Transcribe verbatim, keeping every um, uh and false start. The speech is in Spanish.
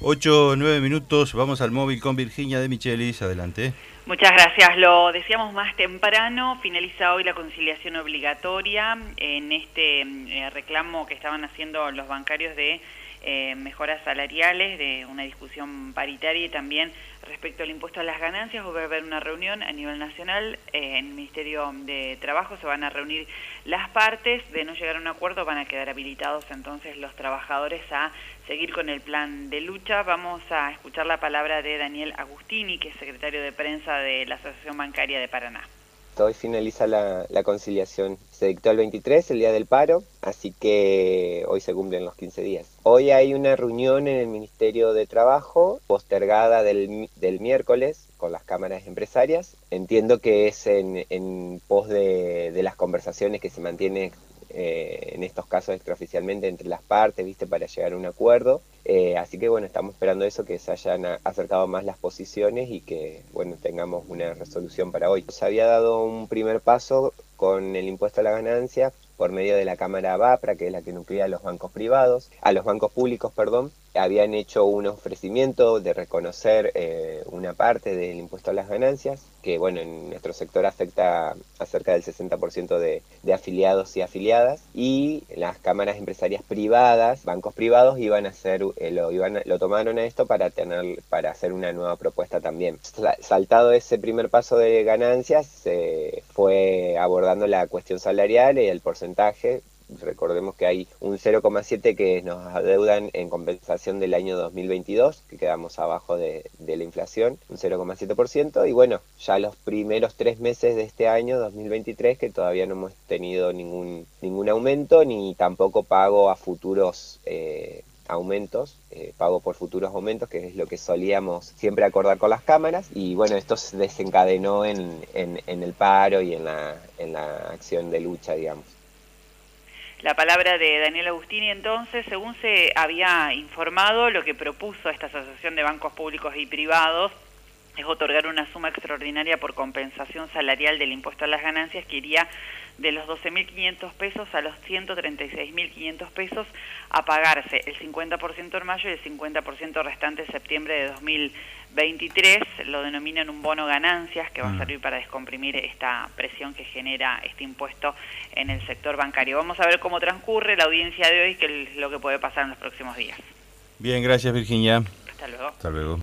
Ocho, nueve minutos, vamos al móvil con Virginia de Michelis, adelante. Muchas gracias. Lo decíamos más temprano, finaliza hoy la conciliación obligatoria en este eh, reclamo que estaban haciendo los bancarios de eh, mejoras salariales, de una discusión paritaria y también respecto al impuesto a las ganancias. Hoy va a haber una reunión a nivel nacional eh, en el Ministerio de Trabajo, se van a reunir las partes. De no llegar a un acuerdo van a quedar habilitados entonces los trabajadores a seguir con el plan de lucha. Vamos a escuchar la palabra de Daniel Agustini, que es secretario de prensa de la Asociación Bancaria de Paraná. Hoy finaliza la, la conciliación. Se dictó el veintitrés, el día del paro, así que hoy se cumplen los quince días. Hoy hay una reunión en el Ministerio de Trabajo, postergada del, del miércoles, con las cámaras empresarias. Entiendo que es en, en pos de, de las conversaciones que se mantienen eh, en estos casos extraoficialmente entre las partes, ¿viste? Para llegar a un acuerdo. Eh, así que bueno, estamos esperando eso, que se hayan acercado más las posiciones y que bueno, tengamos una resolución para hoy. Se había dado un primer paso con el impuesto a la ganancia por medio de la Cámara BAPRA, que es la que nuclea a los bancos privados, a los bancos públicos, perdón. Habían hecho un ofrecimiento de reconocer eh, una parte del impuesto a las ganancias, que bueno, en nuestro sector afecta a cerca del sesenta por ciento de, de afiliados y afiliadas, y las cámaras empresarias privadas, bancos privados, iban a hacer, eh, lo, iban a, lo tomaron a esto para, tener, para hacer una nueva propuesta también. Saltado ese primer paso de ganancias, se eh, fue abordando la cuestión salarial y el porcentaje. Recordemos que hay un cero coma siete que nos adeudan en compensación del año dos mil veintidós, que quedamos abajo de, de la inflación, un cero coma siete por ciento, y bueno, ya los primeros tres meses de este año, dos mil veintitrés, que todavía no hemos tenido ningún, ningún aumento, ni tampoco pago a futuros eh, aumentos, eh, pago por futuros aumentos, que es lo que solíamos siempre acordar con las cámaras, y bueno, esto se desencadenó en, en, en el paro y en la, en la acción de lucha, digamos. La palabra de Daniel Agustini, entonces, según se había informado, lo que propuso esta Asociación de Bancos Públicos y Privados es otorgar una suma extraordinaria por compensación salarial del impuesto a las ganancias, que iría de los doce mil quinientos pesos a los ciento treinta y seis mil quinientos pesos, a pagarse el cincuenta por ciento en mayo y el cincuenta por ciento restante en septiembre de dos mil veintitrés. Lo denominan un bono ganancias, que va a servir para descomprimir esta presión que genera este impuesto en el sector bancario. Vamos a ver cómo transcurre la audiencia de hoy, qué es lo que puede pasar en los próximos días. Bien, gracias Virginia. Hasta luego. Hasta luego.